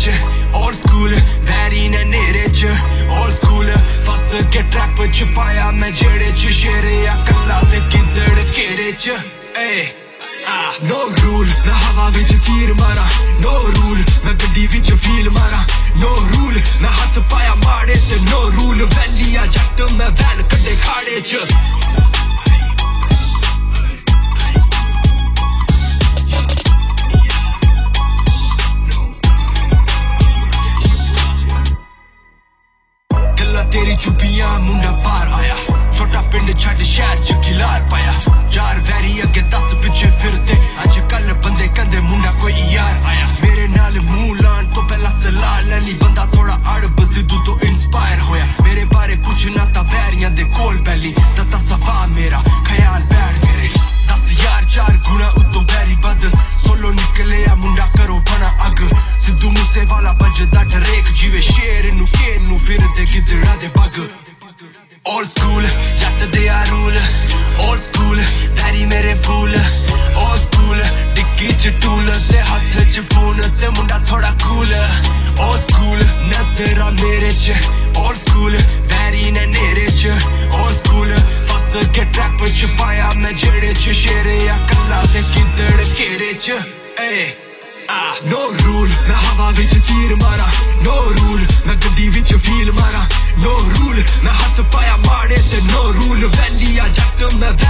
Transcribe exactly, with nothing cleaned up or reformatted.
च old school बैरी ने नेरे च ओल्ड स्कूल फस के ट्रैप च पाया मैं जेड़े च शेरे या कल्ला ते गिद्दड़ घेरे च ए नो रूल मैं हवा विच तीर मारा नो रूल मैं गड्डी विच फील मारा नो रूल मैं हाथ पाया माड़े ते नो रूल वैलिया जट मैं वैन कड्डे खाड़े च तेरी चुपियां मुंडा पार आया छोटा पिंड छड़ शहर च खिलार पाया चार वैरी अगे दस पिछे फिरते अज कल बंदे कंदे मुंडा कोई यार आया मेरे नाल मुंह लान तो पहला सलाह लैनी बंदा थोड़ा अड़ब सिद्धू तो इंस्पायर होया मेरे बारे पुछना ता वैरियां दे कोल बैली तता सफा मेरा ख्याल बैठ मेरे दस यार चार गुना उतों वैरी बद सोलो निकले आ मुंडा करो बना अग सिद्धू मूसे वाला बजदा डरेक जीवे शेर नु के नु फिरदे गिदड़ा दे बग ओल्ड स्कूल जट दे आ रूल ओल्ड स्कूल वैरी मेरे फूल ओल्ड स्कूल डिक्की च टूल ते हाथ च फोन ते मुंडा थोड़ा कूल ओल्ड स्कूल नजरा मेरे च ओल्ड स्कूल वैरी ने नेरे च ओल्ड स्कूल फस के ट्रैप च पाया मैं जेड़े च शेरे या कल्ला ते गिद्दड़ घेरे च ए नो रूल मैं हवा विच तीर मारा नो रूल मैं गड्डी विच फील मारा नो रूल मैं हाथ पाया माड़े ते नो रूल वैलिया जट मैं